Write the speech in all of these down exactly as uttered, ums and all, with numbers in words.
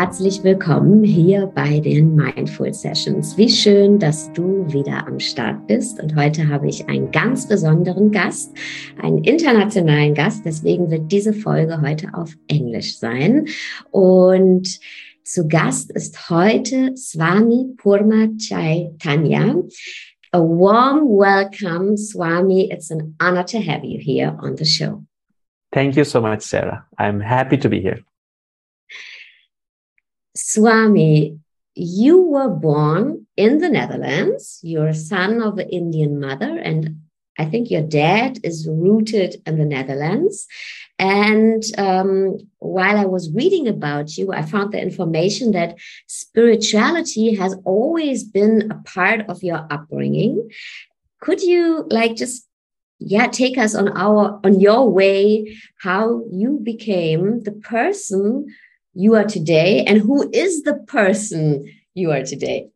herzlich willkommen hier bei den Mindful Sessions. Wie schön, dass du wieder am Start bist. Und heute habe ich einen ganz besonderen Gast, einen internationalen Gast. Deswegen wird diese Folge heute auf Englisch sein. Und zu Gast ist heute Swami Purna Chaitanya. A warm welcome, Swami. It's an honor to have you here on the show. Thank you so much, Sarah. I'm happy to be here. Swami, you were born in the Netherlands. You're a son of an Indian mother, and I think your dad is rooted in the Netherlands. And um, while I was reading about you, I found the information that spirituality has always been a part of your upbringing. Could you like just yeah take us on our on your way, how you became the person you are today, and who is the person you are today?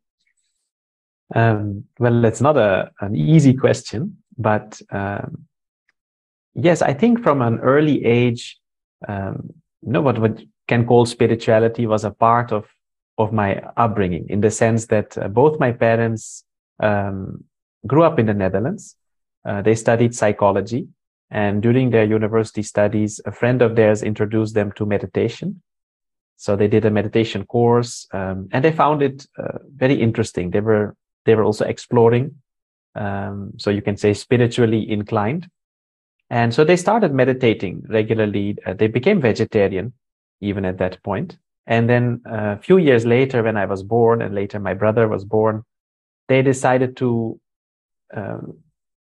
Um, well, it's not a, an easy question, but um, yes, I think from an early age, um, you know, what what can call spirituality was a part of, of my upbringing, in the sense that uh, both my parents um, grew up in the Netherlands. Uh, they studied psychology, and during their university studies, a friend of theirs introduced them to meditation. So they did a meditation course, um, and they found it uh, very interesting. They were they were also exploring, um, so you can say spiritually inclined. And so they started meditating regularly. Uh, they became vegetarian even at that point. And then uh, a few years later, when I was born, and later my brother was born, they decided to um,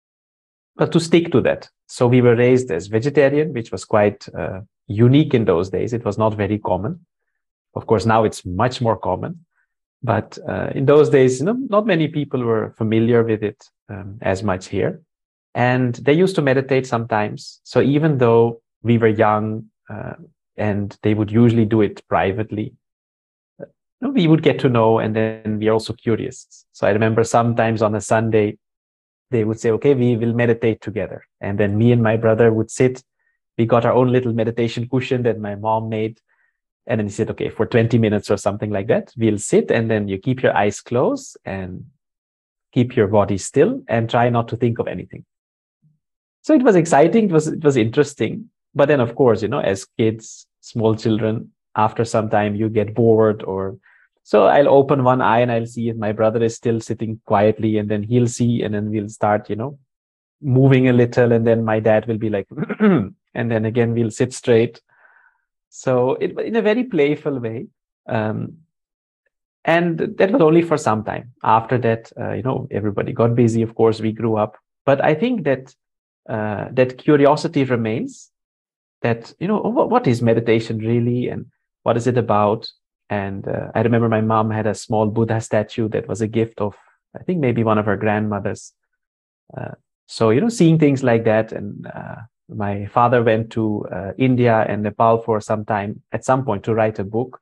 but to stick to that. So we were raised as vegetarian, which was quite uh, unique in those days. It was not very common. Of course, now it's much more common, but uh, in those days, you know, not many people were familiar with it um, as much here. And they used to meditate sometimes. So even though we were young uh, and they would usually do it privately, you know, we would get to know, and then we are also curious. So I remember sometimes on a Sunday, they would say, okay, we will meditate together. And then me and my brother would sit. We got our own little meditation cushion that my mom made. And then he said, okay, for twenty minutes or something like that, we'll sit, and then you keep your eyes closed and keep your body still and try not to think of anything. So it was exciting. It was, it was interesting. But then, of course, you know, as kids, small children, after some time you get bored, or so I'll open one eye and I'll see if my brother is still sitting quietly, and then he'll see, and then we'll start, you know, moving a little, and then my dad will be like, and then again, we'll sit straight. So it in a very playful way. Um, and that was only for some time. After that, uh, you know, everybody got busy. Of course, we grew up. But I think that uh, that curiosity remains, that, you know, what, what is meditation really, and what is it about? And uh, I remember my mom had a small Buddha statue that was a gift of, I think, maybe one of her grandmothers. Uh, so, you know, seeing things like that, and uh, my father went to uh, India and Nepal for some time, at some point, to write a book.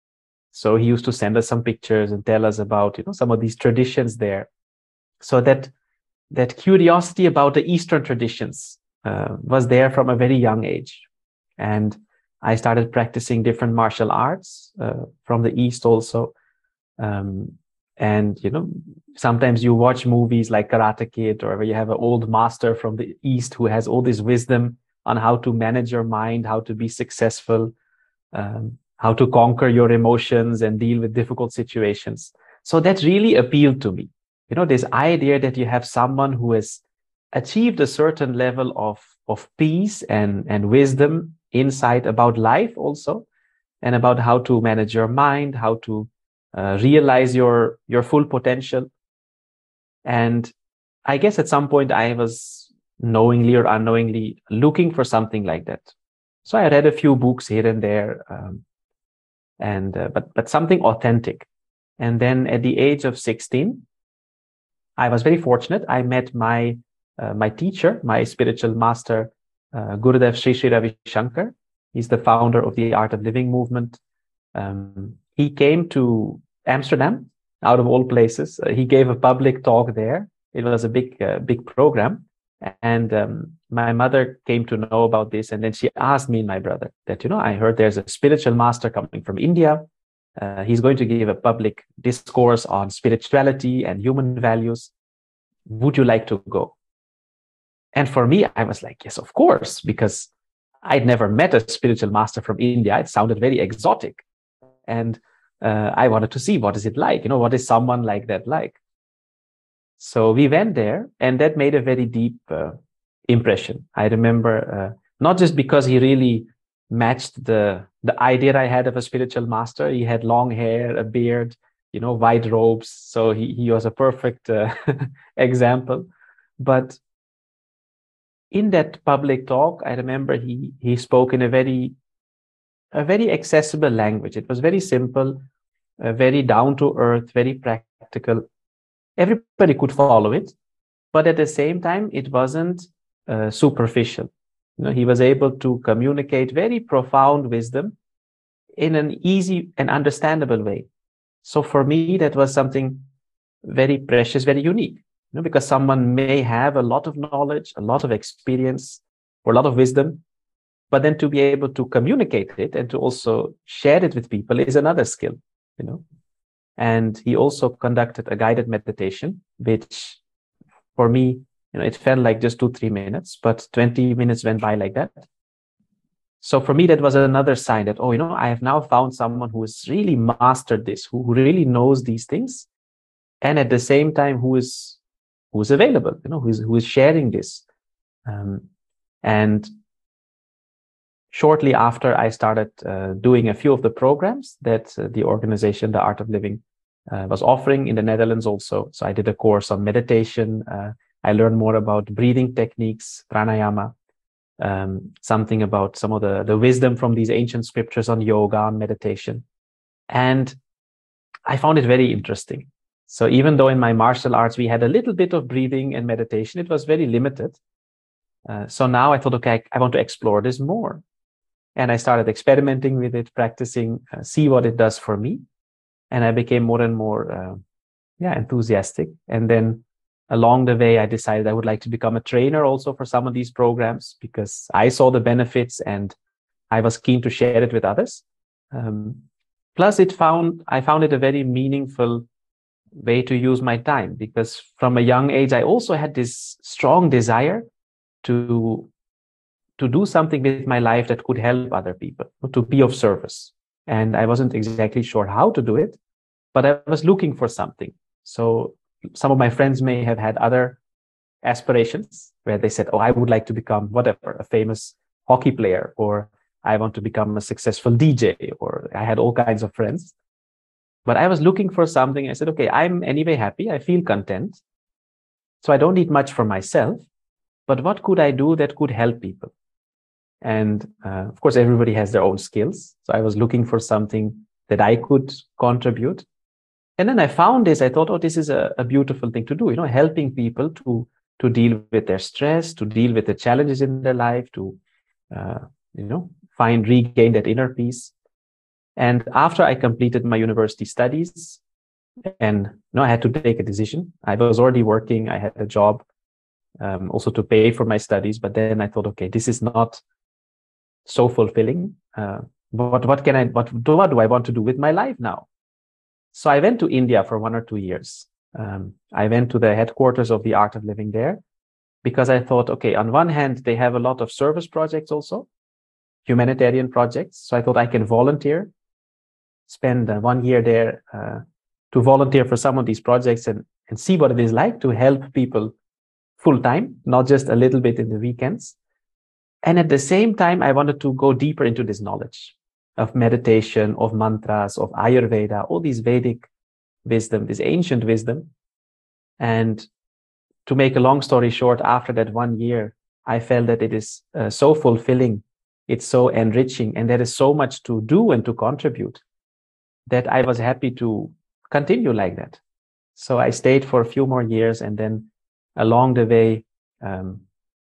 So he used to send us some pictures and tell us about, you know, some of these traditions there. So that that curiosity about the Eastern traditions uh, was there from a very young age. And I started practicing different martial arts uh, from the East also. Um, And, you know, sometimes you watch movies like Karate Kid, or where you have an old master from the East who has all this wisdom on how to manage your mind, how to be successful, um, how to conquer your emotions and deal with difficult situations. So that really appealed to me. You know, this idea that you have someone who has achieved a certain level of, of peace and, and wisdom, insight about life also, and about how to manage your mind, how to Uh, realize your your full potential. And I guess at some point I was knowingly or unknowingly looking for something like that. So I read a few books here and there, um, and uh, but but something authentic. And then at the age of sixteen, I was very fortunate. I met my uh, my teacher, my spiritual master, uh, Gurudev Sri Sri Ravi Shankar. He's the founder of the Art of Living movement. Um, he came to Amsterdam, out of all places. Uh, he gave a public talk there. It was a big, uh, big program. And um, my mother came to know about this. And then she asked me and my brother that, you know, I heard there's a spiritual master coming from India. Uh, he's going to give a public discourse on spirituality and human values. Would you like to go? And for me, I was like, yes, of course, because I'd never met a spiritual master from India. It sounded very exotic. And uh, I wanted to see, what is it like? You know, what is someone like that like? So we went there, and that made a very deep uh, impression. I remember, uh, not just because he really matched the the idea I had of a spiritual master. He had long hair, a beard, you know, white robes. So he, he was a perfect uh, example. But in that public talk, I remember he he spoke in a very a very accessible language. It was very simple, uh, very down to earth, very practical. Everybody could follow it, but at the same time, it wasn't uh, superficial. You know, he was able to communicate very profound wisdom in an easy and understandable way. So for me, that was something very precious, very unique. You know, because someone may have a lot of knowledge, a lot of experience, or a lot of wisdom, but then to be able to communicate it and to also share it with people is another skill. You know. And he also conducted a guided meditation, which for me, you know, it felt like just two, three minutes, but twenty minutes went by like that. So for me, that was another sign that, oh, you know, I have now found someone who has really mastered this, who, who really knows these things. And at the same time, who is, who is available, you know, who is, who is sharing this. Um, and shortly after, I started uh, doing a few of the programs that uh, the organization, The Art of Living, uh, was offering in the Netherlands also. So I did a course on meditation. Uh, I learned more about breathing techniques, pranayama, um, something about some of the, the wisdom from these ancient scriptures on yoga, on meditation. And I found it very interesting. So even though in my martial arts, we had a little bit of breathing and meditation, it was very limited. Uh, so now I thought, okay, I, I want to explore this more. And I started experimenting with it, practicing, uh, see what it does for me. And I became more and more, uh, yeah, enthusiastic. And then along the way, I decided I would like to become a trainer also for some of these programs, because I saw the benefits and I was keen to share it with others. Um, plus, it found I found it a very meaningful way to use my time, because from a young age, I also had this strong desire to to do something with my life that could help other people, to be of service. And I wasn't exactly sure how to do it, but I was looking for something. So some of my friends may have had other aspirations where they said, oh, I would like to become whatever, a famous hockey player, or I want to become a successful D J, or I had all kinds of friends. But I was looking for something. I said, okay, I'm anyway happy. I feel content. So I don't need much for myself, but what could I do that could help people? And uh, of course, everybody has their own skills. So I was looking for something that I could contribute. And then I found this. I thought, oh, this is a, a beautiful thing to do, you know, helping people to, to deal with their stress, to deal with the challenges in their life, to, uh, you know, find, regain that inner peace. And after I completed my university studies, and you know, I had to take a decision. I was already working. I had a job um, also to pay for my studies. But then I thought, okay, this is not so fulfilling. Uh, what what can I what what do I want to do with my life now? So I went to India for one or two years. Um, I went to the headquarters of the Art of Living there, because I thought, okay, on one hand they have a lot of service projects also, humanitarian projects. So I thought I can volunteer, spend uh, one year there uh, to volunteer for some of these projects and and see what it is like to help people full time, not just a little bit in the weekends. And at the same time, I wanted to go deeper into this knowledge of meditation, of mantras, of Ayurveda, all these Vedic wisdom, this ancient wisdom. And to make a long story short, after that one year, I felt that it is uh, so fulfilling, it's so enriching, and there is so much to do and to contribute that I was happy to continue like that. So I stayed for a few more years, and then along the way, um,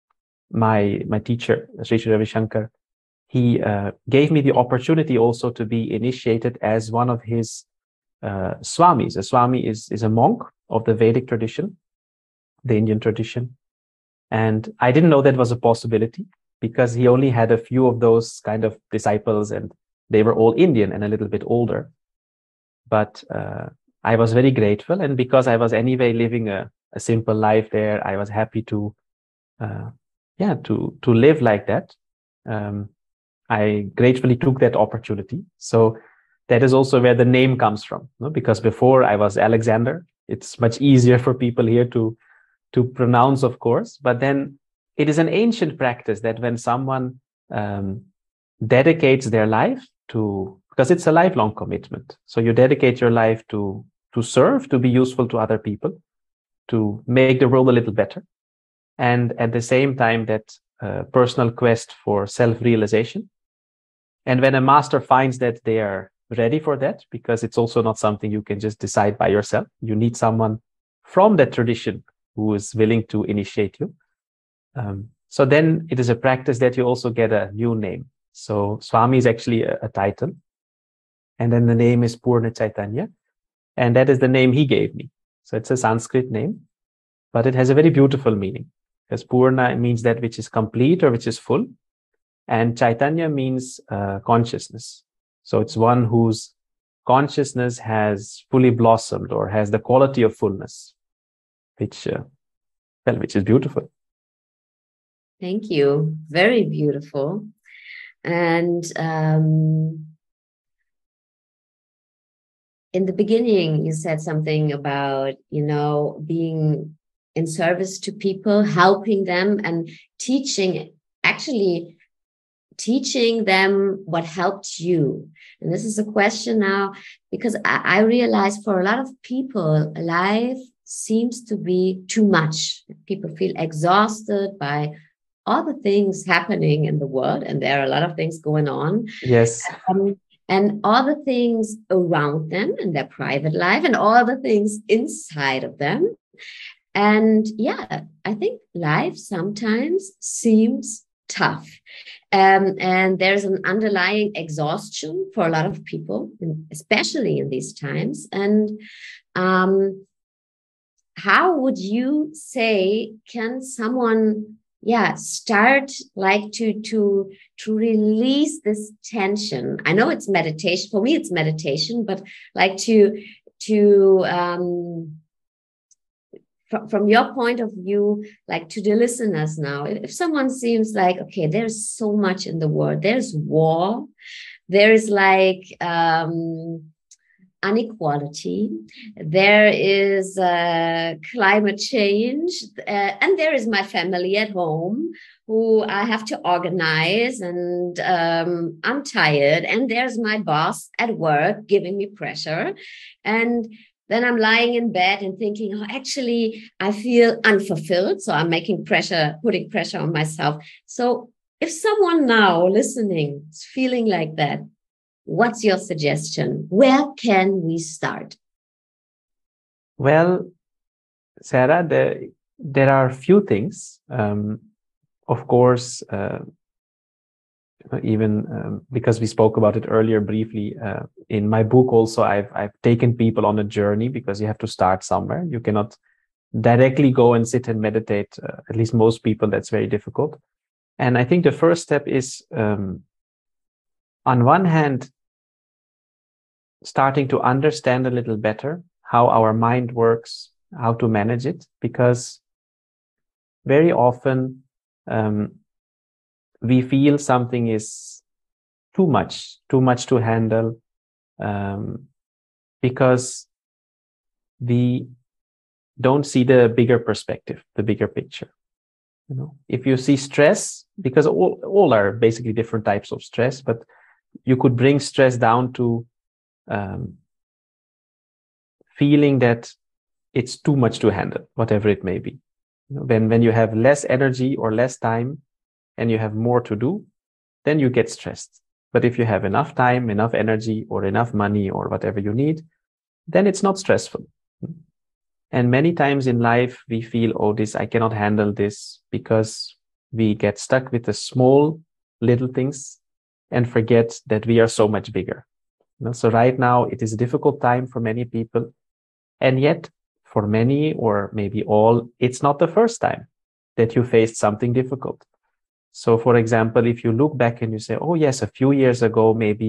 my my teacher, Sri Sri Ravi Shankar, he uh, gave me the opportunity also to be initiated as one of his uh, swamis. A swami is, is a monk of the Vedic tradition, the Indian tradition. And I didn't know that was a possibility, because he only had a few of those kind of disciples, and they were all Indian and a little bit older. but uh, I was very grateful. And because I was anyway living a, a simple life there, I was happy to, uh, yeah, to, to live like that. Um, I gratefully took that opportunity. So that is also where the name comes from, no? Because before I was Alexander. It's much easier for people here to, to pronounce, of course, but then it is an ancient practice that when someone um, dedicates their life to, because it's a lifelong commitment. So you dedicate your life to, to serve, to be useful to other people, to make the world a little better. And at the same time, that uh, personal quest for self-realization. And when a master finds that they are ready for that, because it's also not something you can just decide by yourself. You need someone from that tradition who is willing to initiate you. Um, so then it is a practice that you also get a new name. So Swami is actually a, a title. And then the name is Purna Chaitanya. And that is the name he gave me. So it's a Sanskrit name, but it has a very beautiful meaning. Because Purna means that which is complete or which is full. And Chaitanya means uh, consciousness. So it's one whose consciousness has fully blossomed or has the quality of fullness, which, uh, well, which is beautiful. Thank you. Very beautiful. And um, in the beginning, you said something about, you know, being in service to people, helping them and teaching, actually teaching them what helped you. And this is a question now, because I, I realize for a lot of people, life seems to be too much. People feel exhausted by all the things happening in the world, and there are a lot of things going on. Yes. Um, and all the things around them in their private life and all the things inside of them. And yeah, I think life sometimes seems tough. Um, and there's an underlying exhaustion for a lot of people, especially in these times. And um, how would you say, can someone, yeah, start like to, to, to release this tension? I know it's meditation. For me, it's meditation, but like to, to, um, from your point of view, like to the listeners now, if someone seems like, okay, there's so much in the world, there's war, there's like um, inequality, there is uh, climate change, uh, and there is my family at home who I have to organize, and um, I'm tired, and there's my boss at work giving me pressure, and then I'm lying in bed and thinking, oh, actually, I feel unfulfilled. So I'm making pressure, putting pressure on myself. So if someone now listening is feeling like that, what's your suggestion? Where can we start? Well, Sarah, there, there are a few things. Um, of course, uh, even um, because we spoke about it earlier briefly, uh, in my book also, I've, I've taken people on a journey, because you have to start somewhere. You cannot directly go and sit and meditate. Uh, at least most people, that's very difficult. And I think the first step is, um, on one hand, starting to understand a little better how our mind works, how to manage it, because very often um, we feel something is too much, too much to handle, um, because we don't see the bigger perspective, the bigger picture. You know, if you see stress, because all, all are basically different types of stress, but you could bring stress down to um, feeling that it's too much to handle, whatever it may be. You know, when, when you have less energy or less time and you have more to do, then you get stressed. But if you have enough time, enough energy, or enough money, or whatever you need, then it's not stressful. And many times in life, we feel, oh, this, I cannot handle this, because we get stuck with the small little things and forget that we are so much bigger. You know, so right now, it is a difficult time for many people. And yet, for many, or maybe all, it's not the first time that you faced something difficult. So, for example, if you look back and you say, oh, yes, a few years ago, maybe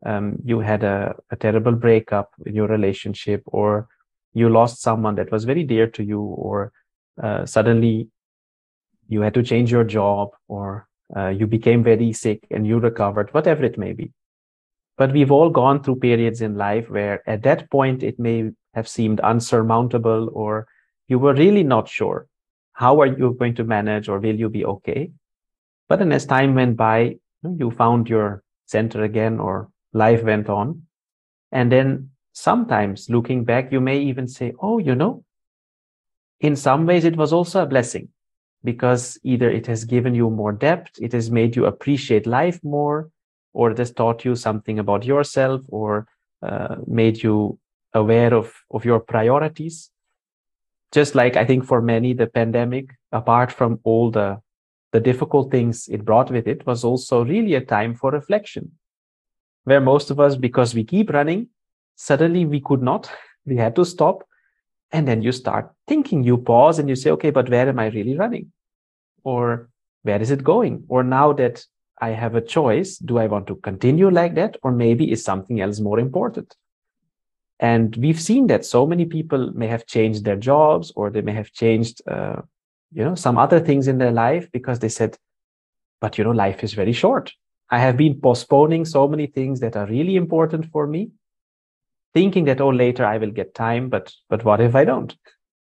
um, you had a, a terrible breakup in your relationship, or you lost someone that was very dear to you, or uh, suddenly you had to change your job, or uh, you became very sick and you recovered, whatever it may be. But we've all gone through periods in life where at that point it may have seemed unsurmountable, or you were really not sure how are you going to manage, or will you be okay? But then as time went by, you found your center again, or life went on. And then sometimes looking back, you may even say, oh, you know, in some ways it was also a blessing, because either it has given you more depth, it has made you appreciate life more, or it has taught you something about yourself, or uh, made you aware of, of your priorities. Just like I think for many, the pandemic, apart from all the, the difficult things it brought with it, was also really a time for reflection, where most of us, because we keep running, suddenly we could not, we had to stop. And then you start thinking, you pause and you say, okay, but where am I really running? Or where is it going? Or now that I have a choice, do I want to continue like that? Or maybe is something else more important? And we've seen that so many people may have changed their jobs, or they may have changed, uh, you know, some other things in their life, because they said, but, you know, life is very short. I have been postponing so many things that are really important for me, thinking that, oh, later I will get time, but, but what if I don't?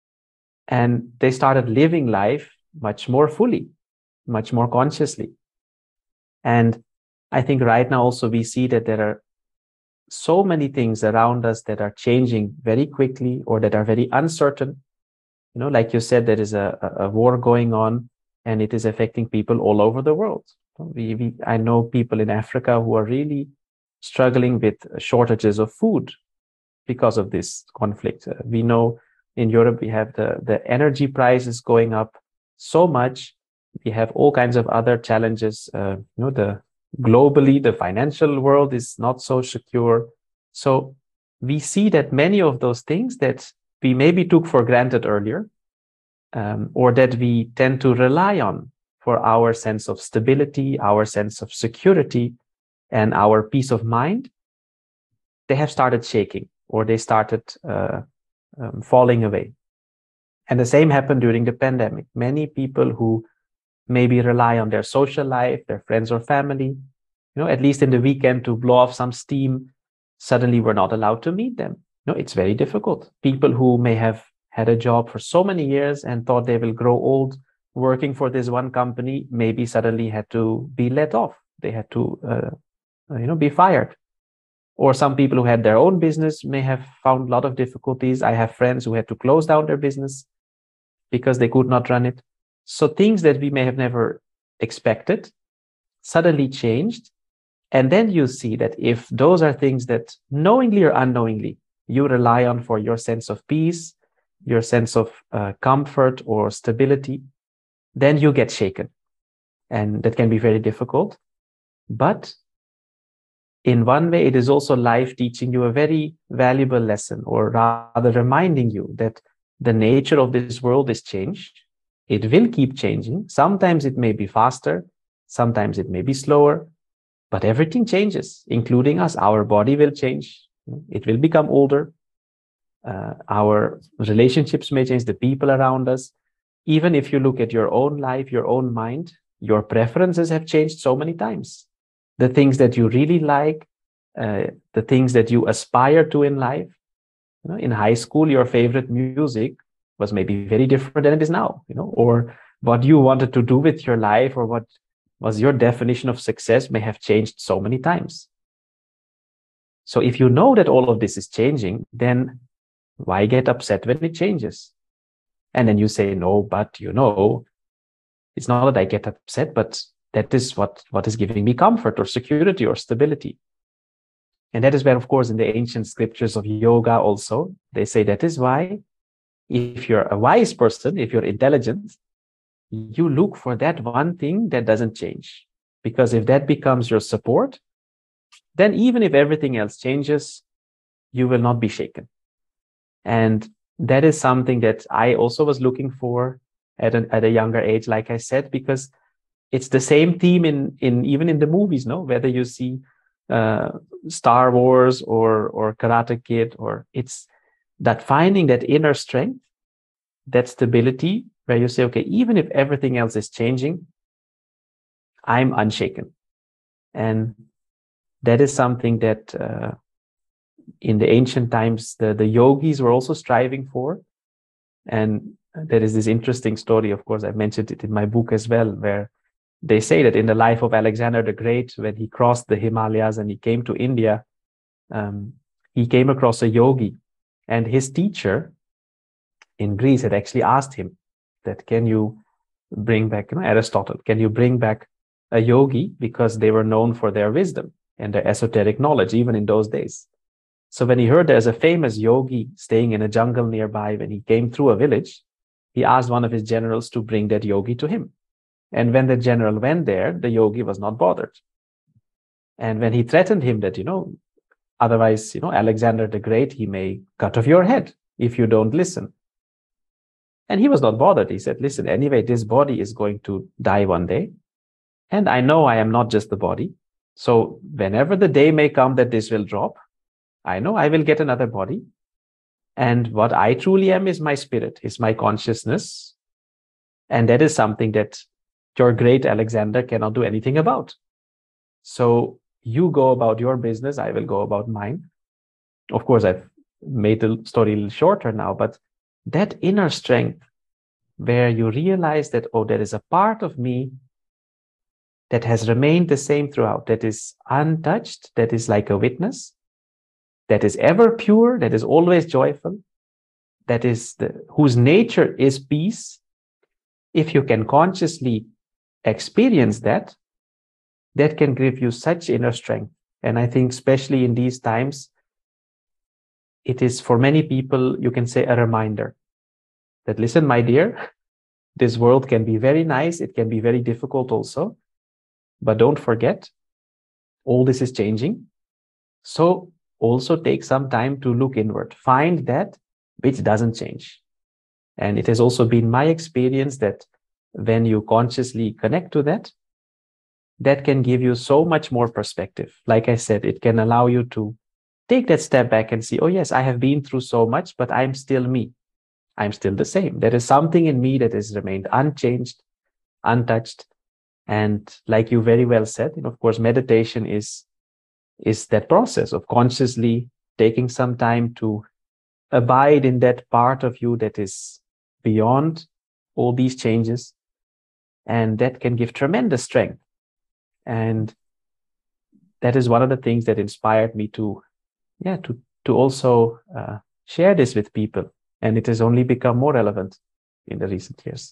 And they started living life much more fully, much more consciously. And I think right now also we see that there are so many things around us that are changing very quickly, or that are very uncertain. You know, like you said, there is a, a war going on, and it is affecting people all over the world. We, we, I know people in Africa who are really struggling with shortages of food because of this conflict. Uh, we know in Europe, we have the, the energy prices going up so much. We have all kinds of other challenges. Uh, you know, the globally, the financial world is not so secure. So we see that many of those things that we maybe took for granted earlier, um, or that we tend to rely on for our sense of stability, our sense of security, and our peace of mind, they have started shaking, or they started uh, um, falling away. And the same happened during the pandemic. Many people who maybe rely on their social life, their friends or family, you know, at least in the weekend to blow off some steam, suddenly we're not allowed to meet them. No, it's very difficult. People who may have had a job for so many years and thought they will grow old working for this one company, maybe suddenly had to be let off. They had to, uh, you know, be fired. Or some people who had their own business may have found a lot of difficulties. I have friends who had to close down their business because they could not run it. So things that we may have never expected suddenly changed. And then you see that if those are things that knowingly or unknowingly you rely on for your sense of peace, your sense of uh, comfort or stability, then you get shaken. And that can be very difficult. But in one way, it is also life teaching you a very valuable lesson, or rather reminding you that the nature of this world is change. It will keep changing. Sometimes it may be faster, sometimes it may be slower, but everything changes, including us. Our body will change. It will become older. Uh, our relationships may change, the people around us. Even if you look at your own life, your own mind, your preferences have changed so many times. The things that you really like, uh, the things that you aspire to in life. You know, in high school, your favorite music was maybe very different than it is now, you know, or what you wanted to do with your life, or what was your definition of success may have changed so many times. So if you know that all of this is changing, then why get upset when it changes? And then you say, no, but you know, it's not that I get upset, but that is what, what is giving me comfort or security or stability. And that is where, of course, in the ancient scriptures of yoga also, they say that is why if you're a wise person, if you're intelligent, you look for that one thing that doesn't change. Because if that becomes your support, then even if everything else changes, you will not be shaken. And that is something that I also was looking for at, an, at a younger age, like I said, because it's the same theme in, in even in the movies, no? Whether you see uh, Star Wars or or Karate Kid, or it's that finding that inner strength, that stability, where you say, okay, even if everything else is changing, I'm unshaken. And that is something that uh, in the ancient times, the, the yogis were also striving for. And there is this interesting story, of course, I mentioned it in my book as well, where they say that in the life of Alexander the Great, when he crossed the Himalayas and he came to India, um, he came across a yogi, and his teacher in Greece had actually asked him that, can you bring back, you know, Aristotle, can you bring back a yogi? Because they were known for their wisdom and their esoteric knowledge, even in those days. So when he heard there's a famous yogi staying in a jungle nearby, when he came through a village, he asked one of his generals to bring that yogi to him. And when the general went there, the yogi was not bothered. And when he threatened him that, you know, otherwise, you know, Alexander the Great, he may cut off your head if you don't listen. And he was not bothered. He said, listen, anyway, this body is going to die one day. And I know I am not just the body. So whenever the day may come that this will drop, I know I will get another body. And what I truly am is my spirit, is my consciousness. And that is something that your great Alexander cannot do anything about. So you go about your business, I will go about mine. Of course, I've made the story a little shorter now, but that inner strength where you realize that, oh, there is a part of me that has remained the same throughout, that is untouched, that is like a witness, that is ever pure, that is always joyful, that is the, whose nature is peace. If you can consciously experience that, that can give you such inner strength. And I think especially in these times, it is for many people, you can say, a reminder that, listen, my dear, this world can be very nice. It can be very difficult also. But don't forget, all this is changing. So also take some time to look inward. Find that which doesn't change. And it has also been my experience that when you consciously connect to that, that can give you so much more perspective. Like I said, it can allow you to take that step back and see, oh yes, I have been through so much, but I'm still me. I'm still the same. There is something in me that has remained unchanged, untouched. And like you very well said, and of course, meditation is, is that process of consciously taking some time to abide in that part of you that is beyond all these changes. And that can give tremendous strength. And that is one of the things that inspired me to, yeah, to, to also uh, share this with people. And it has only become more relevant in the recent years.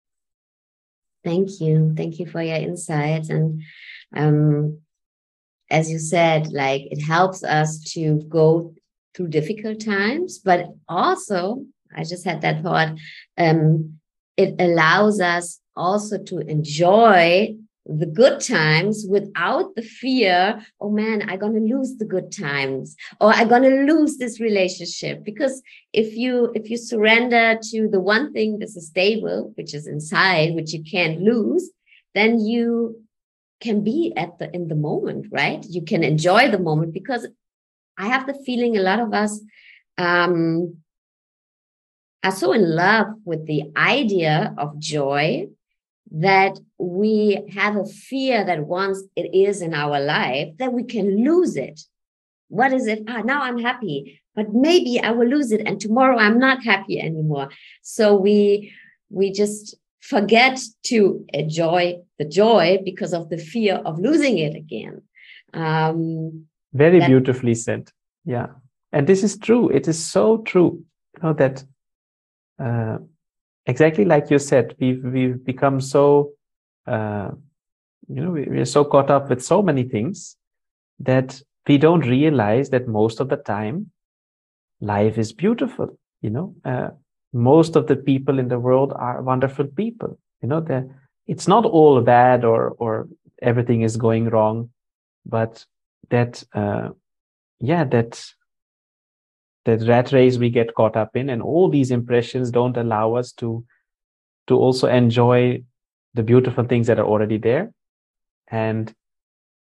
Thank you. Thank you for your insights. And um, as you said, like it helps us to go through difficult times, but also, I just had that thought, um, it allows us also to enjoy the good times without the fear, oh man, I'm going to lose the good times, or I'm going to lose this relationship. Because if you if you surrender to the one thing that's stable, which is inside, which you can't lose, then you can be at the in the moment, right? You can enjoy the moment, because I have the feeling a lot of us um, are so in love with the idea of joy that we have a fear that once it is in our life, that we can lose it. What is it? Ah, now I'm happy, but maybe I will lose it, and tomorrow I'm not happy anymore. So we we just forget to enjoy the joy because of the fear of losing it again. Um, Very that- beautifully said. Yeah. And this is true. It is so true. You know, that uh, exactly like you said, we've, we've become so, uh, you know, we, we are so caught up with so many things that we don't realize that most of the time life is beautiful. You know, uh, most of the people in the world are wonderful people. You know, that it's not all bad or, or everything is going wrong, but that, uh, yeah, that, that rat race we get caught up in, and all these impressions don't allow us to, to also enjoy the beautiful things that are already there. And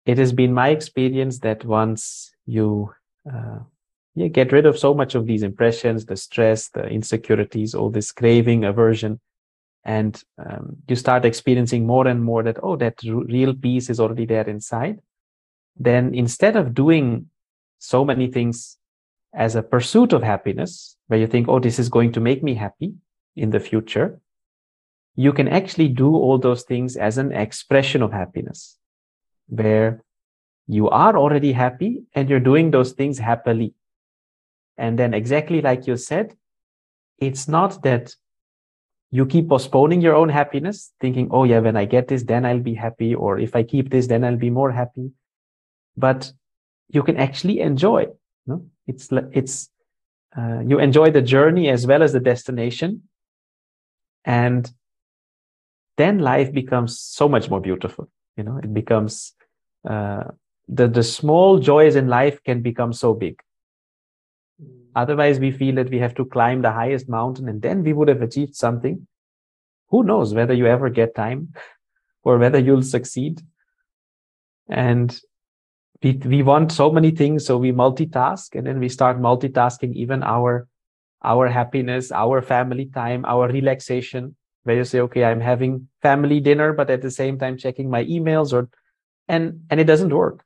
it has been my experience that once you uh, yeah, get rid of so much of these impressions, the stress, the insecurities, all this craving, aversion, and um, you start experiencing more and more that, oh, that r- real peace is already there inside, then instead of doing so many things as a pursuit of happiness, where you think, oh, this is going to make me happy in the future, you can actually do all those things as an expression of happiness, where you are already happy and you're doing those things happily. And then exactly like you said, it's not that you keep postponing your own happiness, thinking, oh yeah, when I get this, then I'll be happy. Or if I keep this, then I'll be more happy. But you can actually enjoy. No? It's, it's uh, you enjoy the journey as well as the destination. And then life becomes so much more beautiful. You know, it becomes, uh, the, the small joys in life can become so big. Otherwise, we feel that we have to climb the highest mountain and then we would have achieved something. Who knows whether you ever get time or whether you'll succeed. And we, we want so many things, so we multitask, and then we start multitasking even our, our happiness, our family time, our relaxation, where you say, okay, I'm having family dinner, but at the same time checking my emails, or and and it doesn't work.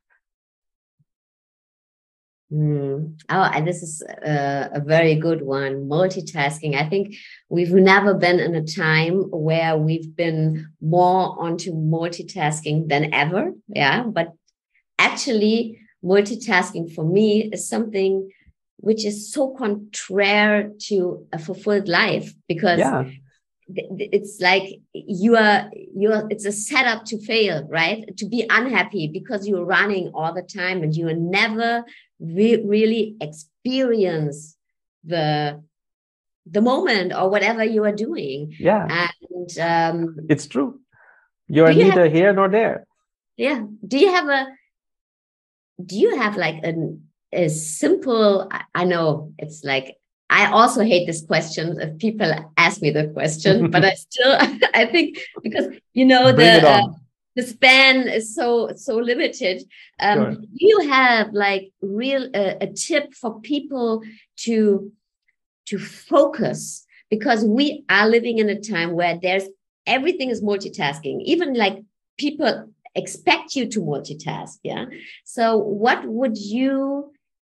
Mm. Oh, and this is a, a very good one. Multitasking. I think we've never been in a time where we've been more onto multitasking than ever. Yeah. But actually, multitasking for me is something which is so contrary to a fulfilled life, because yeah. it's like you are you are it's a setup to fail, right? To be unhappy because you're running all the time and you never re- really experience the the moment or whatever you are doing. Yeah, and um it's true. You're you neither have, here nor there. Yeah. Do you have a do you have like an a simple? I, I know it's like, I also hate this question if people ask me the question, but I still, I think, because, you know, Bring the, it uh, on. the span is so, so limited. Um, Sure. Do you have like real, uh, a tip for people to, to focus? Because we are living in a time where there's, everything is multitasking, even like people expect you to multitask. Yeah. So what would you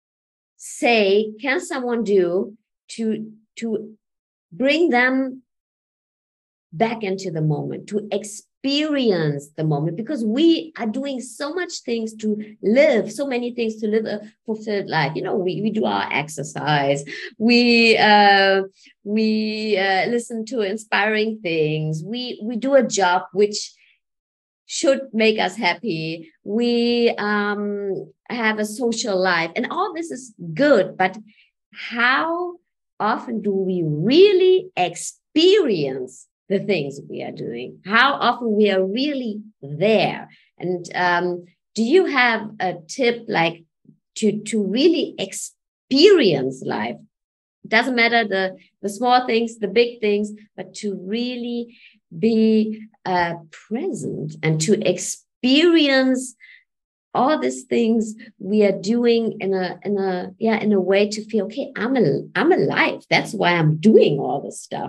say, can someone do to to bring them back into the moment, to experience the moment? Because we are doing so much things to live, so many things to live a fulfilled life. You know, we, we do our exercise, we uh, we uh, listen to inspiring things, we we do a job which should make us happy, we um, have a social life, and all this is good. But how often do we really experience the things we are doing? How often we are really there? And um, do you have a tip like to, to really experience life? It doesn't matter the, the small things, the big things, but to really be uh, present and to experience all these things we are doing in a in a yeah in a way to feel, okay, I'm a, I'm alive. That's why I'm doing all this stuff.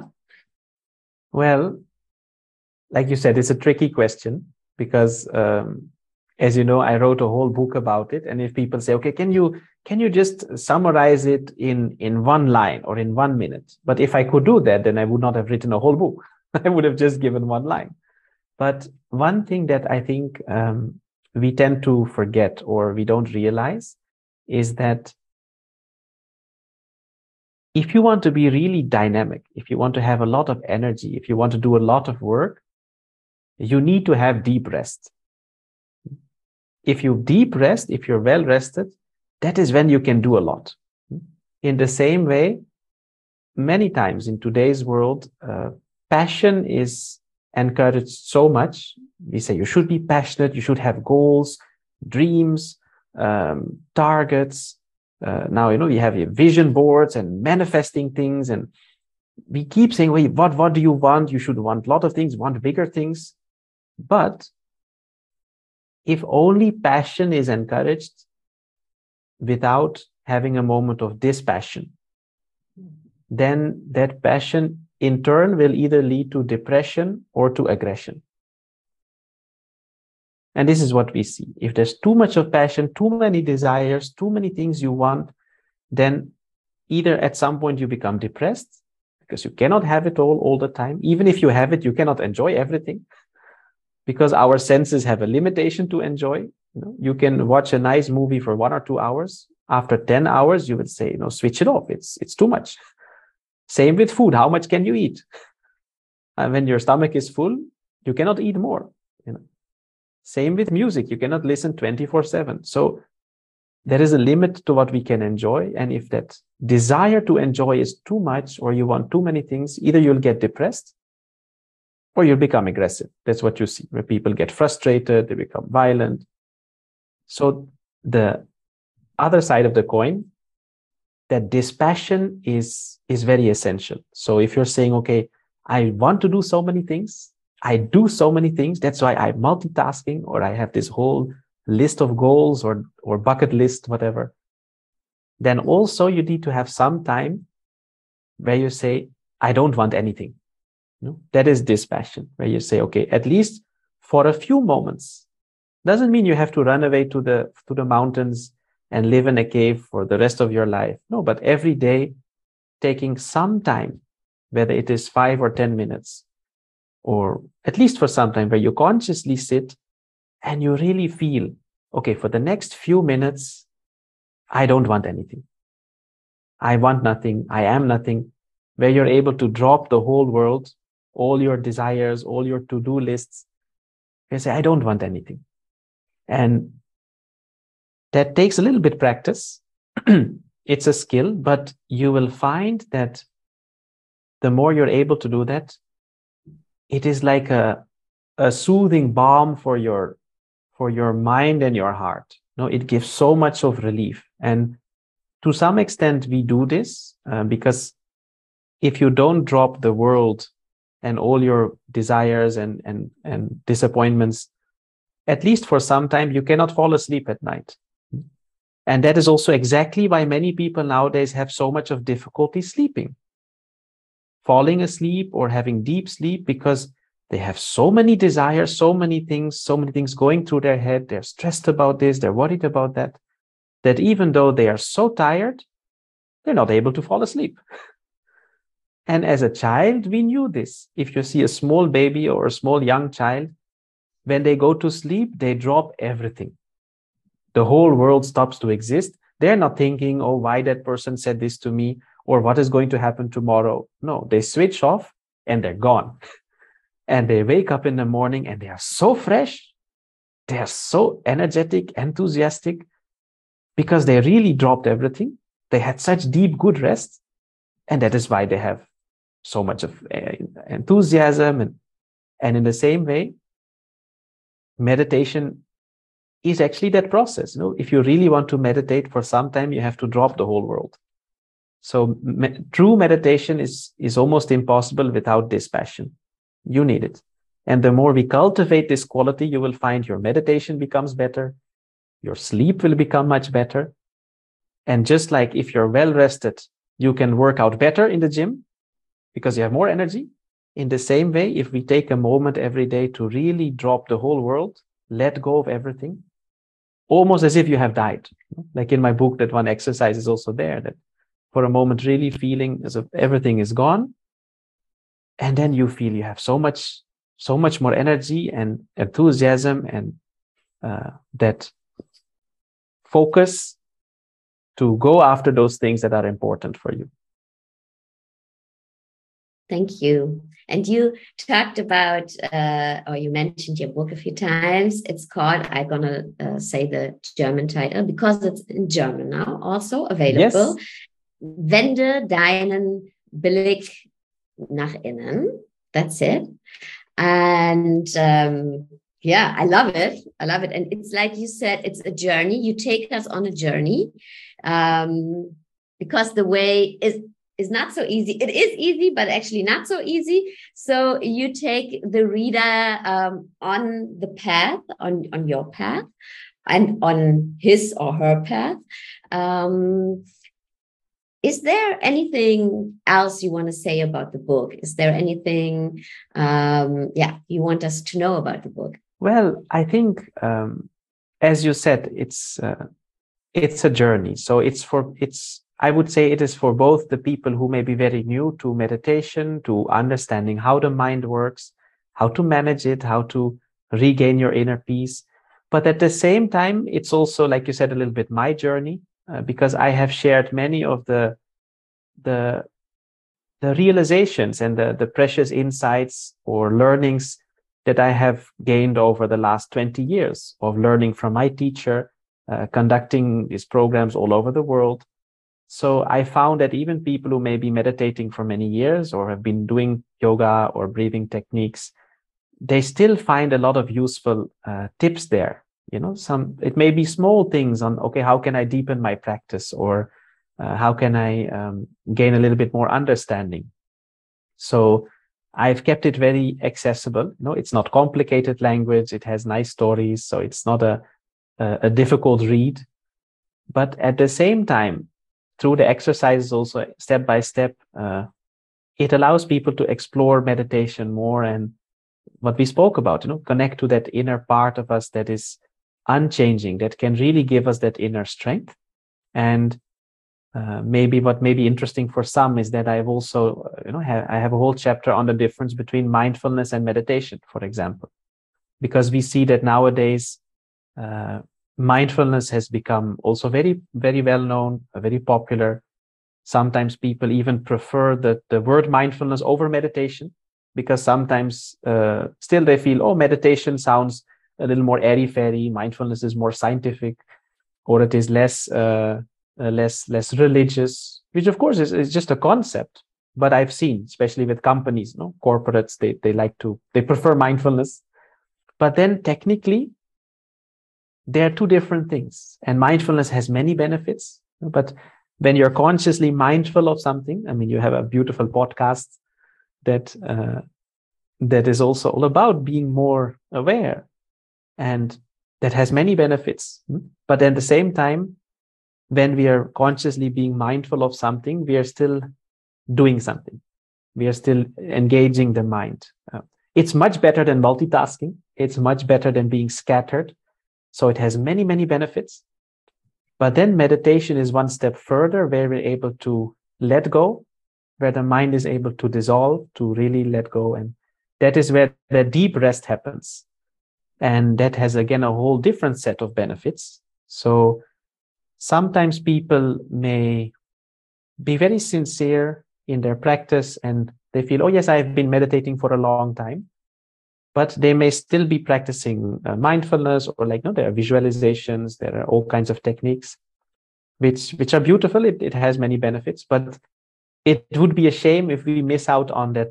Well, like you said, it's a tricky question because, um, as you know, I wrote a whole book about it. And if people say, okay, can you can you just summarize it in in one line or in one minute? But if I could do that, then I would not have written a whole book. I would have just given one line. But one thing that I think um, we tend to forget or we don't realize is that if you want to be really dynamic, if you want to have a lot of energy, if you want to do a lot of work, you need to have deep rest. If you deep rest, if you're well rested, that is when you can do a lot. In the same way, many times in today's world, uh, passion is encouraged so much. We say you should be passionate, you should have goals, dreams, um, targets. Uh, now, you know, we have vision boards and manifesting things, and we keep saying, wait, what, what do you want? You should want a lot of things, want bigger things. But if only passion is encouraged without having a moment of dispassion, then that passion in turn will either lead to depression or to aggression. And this is what we see. If there's too much of passion, too many desires, too many things you want, then either at some point you become depressed because you cannot have it all all the time. Even if you have it, you cannot enjoy everything because our senses have a limitation to enjoy. You know, you can watch a nice movie for one or two hours. After ten hours, you would say, you know, switch it off. It's, it's too much. Same with food. How much can you eat? And when your stomach is full, you cannot eat more. You know. Same with music. You cannot listen twenty-four seven. So there is a limit to what we can enjoy. And if that desire to enjoy is too much, or you want too many things, either you'll get depressed or you'll become aggressive. That's what you see, where people get frustrated, they become violent. So the other side of the coin, that dispassion is, is very essential. So if you're saying, okay, I want to do so many things, I do so many things, that's why I'm multitasking, or I have this whole list of goals or, or bucket list, whatever, then also you need to have some time where you say, I don't want anything. You know, that is dispassion, where you say, okay, at least for a few moments. Doesn't mean you have to run away to the, to the mountains and live in a cave for the rest of your life. No, but every day taking some time, whether it is five or ten minutes, or at least for some time where you consciously sit and you really feel, okay, for the next few minutes, I don't want anything. I want nothing. I am nothing. Where you're able to drop the whole world, all your desires, all your to-do lists. You say, I don't want anything. And that takes a little bit practice. It's a skill, but you will find that the more you're able to do that, it is like a, a soothing balm for your, for your mind and your heart. No, it gives so much of relief. And to some extent, we do this uh, because if you don't drop the world and all your desires and, and, and disappointments, at least for some time, you cannot fall asleep at night. And that is also exactly why many people nowadays have so much of difficulty sleeping, falling asleep or having deep sleep, because they have so many desires, so many things, so many things going through their head. They're stressed about this, they're worried about that, that even though they are so tired, they're not able to fall asleep. And as a child, we knew this. If you see a small baby or a small young child, when they go to sleep, they drop everything. The whole world stops to exist. They're not thinking, oh, why that person said this to me, or what is going to happen tomorrow. No, they switch off and they're gone. And they wake up in the morning and they are so fresh. They are so energetic, enthusiastic, because they really dropped everything. They had such deep, good rest. And that is why they have so much of enthusiasm. And, and in the same way, meditation is actually that process. You know, if you really want to meditate for some time, you have to drop the whole world. So me- true meditation is, is almost impossible without dispassion. You need it. And the more we cultivate this quality, you will find your meditation becomes better. Your sleep will become much better. And just like if you're well rested, you can work out better in the gym because you have more energy. In the same way, if we take a moment every day to really drop the whole world, let go of everything, almost as if you have died. Like in my book, that one exercise is also there, that for a moment really feeling as if everything is gone. And then you feel you have so much, so much more energy and enthusiasm and uh, that focus to go after those things that are important for you. Thank you. And you talked about, uh, or you mentioned your book a few times. It's called, I'm going to uh, say the German title because it's in German now, also available. Yes. Wende deinen Blick nach innen. That's it. And um, yeah, I love it. I love it. And it's like you said, it's a journey. You take us on a journey um, because the way is, is not so easy. It is easy, but actually not so easy. So you take the reader um, on the path, on, on your path, and on his or her path. Um, is there anything else you want to say about the book? Is there anything, um, yeah, you want us to know about the book? Well, I think, um, as you said, it's uh, it's a journey. So it's for it's. I would say it is for both the people who may be very new to meditation, to understanding how the mind works, how to manage it, how to regain your inner peace. But at the same time, it's also, like you said, a little bit my journey, uh, because I have shared many of the the the realizations and the, the precious insights or learnings that I have gained over the last twenty years of learning from my teacher, uh, conducting these programs all over the world. So I found that even people who may be meditating for many years or have been doing yoga or breathing techniques, they still find a lot of useful uh, tips there. You know, some, it may be small things on, okay, how can I deepen my practice, or uh, how can I um, gain a little bit more understanding? So I've kept it very accessible. You know, it's not complicated language. It has nice stories. So it's not a, a, a difficult read, but at the same time, through the exercises also step by step, uh, it allows people to explore meditation more, and what we spoke about, you know, connect to that inner part of us that is unchanging, that can really give us that inner strength. And uh, maybe what may be interesting for some is that I've also, you know, ha- I have a whole chapter on the difference between mindfulness and meditation, for example, because we see that nowadays, uh, mindfulness has become also very, very well known, very popular. Sometimes people even prefer the, the word mindfulness over meditation, because sometimes uh, still they feel, oh, meditation sounds a little more airy-fairy, mindfulness is more scientific, or it is less uh, uh, less less religious, which of course is, is just a concept. But I've seen, especially with companies, you know, corporates, they they like to, they prefer mindfulness. But then technically, they're two different things. And mindfulness has many benefits. But when you're consciously mindful of something, I mean, you have a beautiful podcast that uh, that is also all about being more aware, and that has many benefits. But at the same time, when we are consciously being mindful of something, we are still doing something. We are still engaging the mind. Uh, it's much better than multitasking. It's much better than being scattered. So it has many, many benefits. But then meditation is one step further, where we're able to let go, where the mind is able to dissolve, to really let go. And that is where the deep rest happens. And that has, again, a whole different set of benefits. So sometimes people may be very sincere in their practice, and they feel, oh, yes, I've been meditating for a long time. But they may still be practicing uh, mindfulness, or like, no, there are visualizations, there are all kinds of techniques, which which are beautiful. It, it has many benefits, but it would be a shame if we miss out on that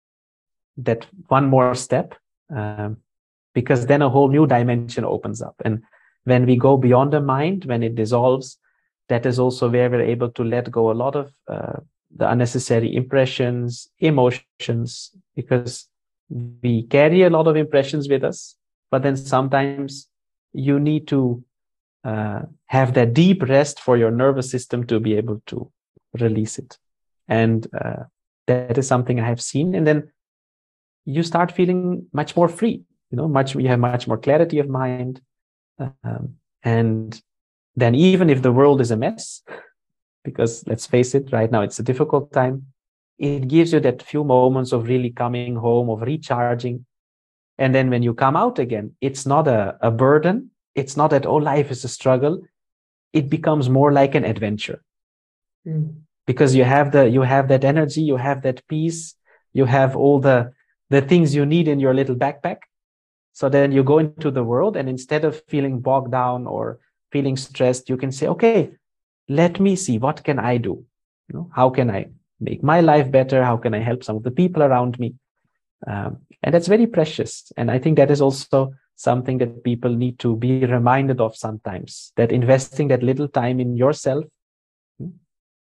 that one more step, um, because then a whole new dimension opens up. And when we go beyond the mind, when it dissolves, that is also where we're able to let go a lot of uh, the unnecessary impressions, emotions, because we carry a lot of impressions with us, but then sometimes you need to uh, have that deep rest for your nervous system to be able to release it. And uh, that is something I have seen. And then you start feeling much more free, you know, much, you have much more clarity of mind. Um, and then even if the world is a mess, because let's face it, right now it's a difficult time, it gives you that few moments of really coming home, of recharging. And then when you come out again, it's not a, a burden. It's not that, oh, life is a struggle. It becomes more like an adventure. Mm. Because you have the you have that energy, you have that peace, you have all the, the things you need in your little backpack. So then you go into the world, and instead of feeling bogged down or feeling stressed, you can say, okay, let me see, what can I do? You know, how can I make my life better? How can I help some of the people around me? Um, and that's very precious. And I think that is also something that people need to be reminded of sometimes, that investing that little time in yourself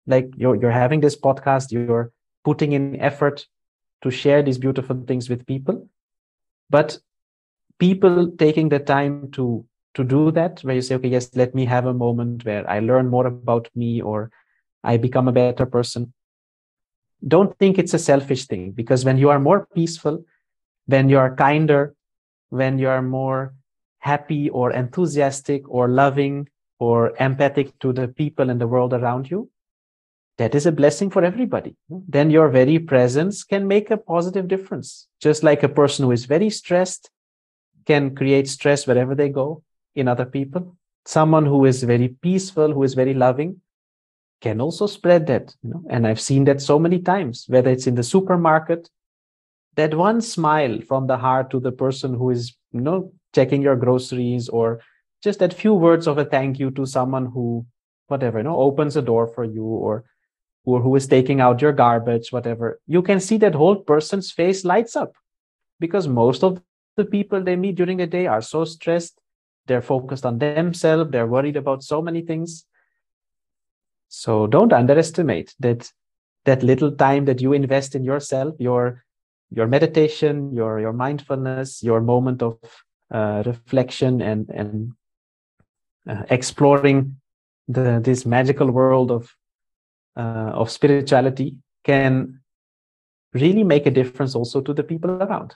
Like you're, you're having this podcast, you're putting in effort to share these beautiful things with people. But people taking the time to to do that, where you say, okay, yes, let me have a moment where I learn more about me or I become a better person. Don't think it's a selfish thing, because when you are more peaceful, when you are kinder, when you are more happy or enthusiastic or loving or empathic to the people and the world around you, that is a blessing for everybody. Then your very presence can make a positive difference. Just like a person who is very stressed can create stress wherever they go in other people. Someone who is very peaceful, who is very loving, can also spread that. You know? And I've seen that so many times, whether it's in the supermarket, that one smile from the heart to the person who is, you know, checking your groceries, or just that few words of a thank you to someone who, whatever, you know, opens a door for you, or or who is taking out your garbage, whatever. You can see that whole person's face lights up, because most of the people they meet during the day are so stressed. They're focused on themselves. They're worried about so many things. So don't underestimate that that little time that you invest in yourself, your your meditation, your your mindfulness, your moment of uh, reflection and and uh, exploring the this magical world of uh, of spirituality can really make a difference also to the people around.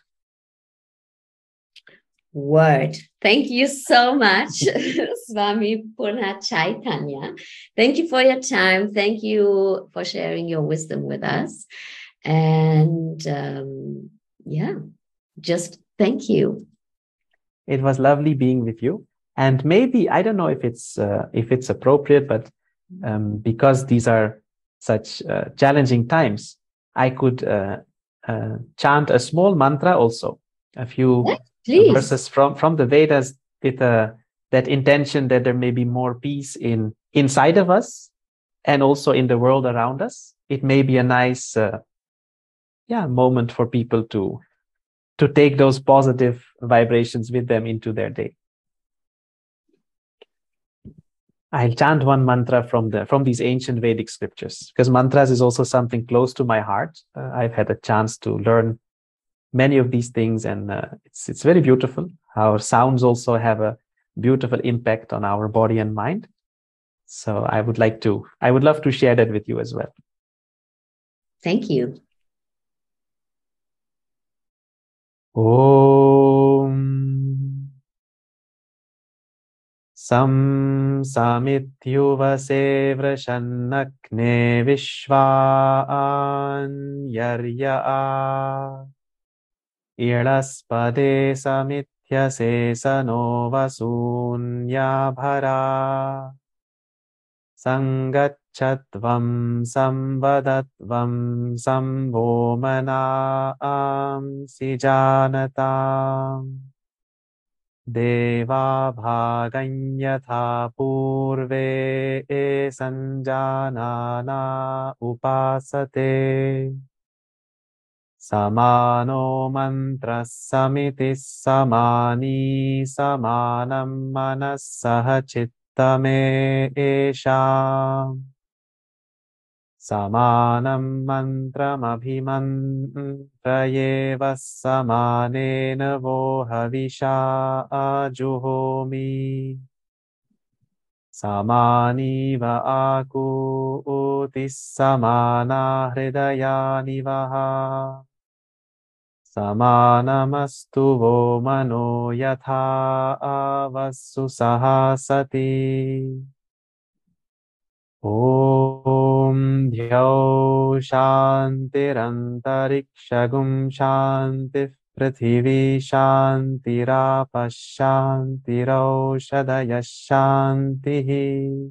Word. Thank you so much, Swami Purna Chaitanya. Thank you for your time. Thank you for sharing your wisdom with us. And um, yeah, just thank you. It was lovely being with you. And maybe, I don't know if it's uh, if it's appropriate, but um, because these are such uh, challenging times, I could uh, uh, chant a small mantra also, a few Please. verses from, from the Vedas with uh, that intention that there may be more peace in inside of us and also in the world around us. It may be a nice uh, yeah, moment for people to to take those positive vibrations with them into their day. I'll chant one mantra from the from these ancient Vedic scriptures, because mantras is also something close to my heart. Uh, I've had a chance to learn many of these things, and uh, it's it's very beautiful. Our sounds also have a beautiful impact on our body and mind. So I would like to, I would love to share that with you as well. Thank you. Om Sam Samithyuvase Vrashannakne Vishwan Yarya Ilaspade Samithyase Sano Vasunyabhara Sangachatvam Samvadatvam Samvomanaam Sijanatam Deva Bhaganyatha Purve Sanjanana Upasate Samano mantra samiti samani samanam manasaha chittame esha samanam mantram abhimantrayeva samanena vohavisha ajuhomi samani va akuti samana hridayani vaha Samanamastu vo mano yatha avasu sahasati. Om Dhyau Shantirantariksha Shanti Prithivi Shantirapa Shantiraushadaya Shantihi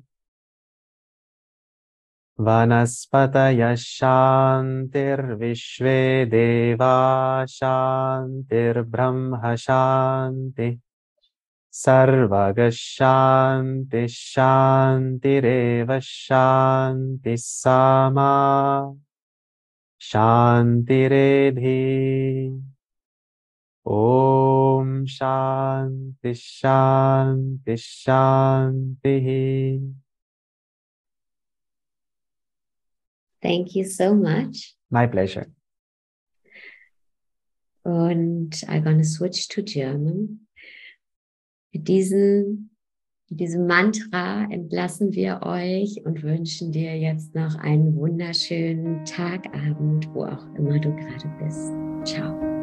Vanaspataya Shantir Vishve Deva Shantir Brahma Shanti Sarvaga Shanti Shantireva Shanti Sama Shantiredhi Om Shanti Shanti Shantihi. Thank you so much. My pleasure. Und I'm gonna switch to German. Mit diesem, mit diesem Mantra entlassen wir euch und wünschen dir jetzt noch einen wunderschönen Tag, Abend, wo auch immer du gerade bist. Ciao.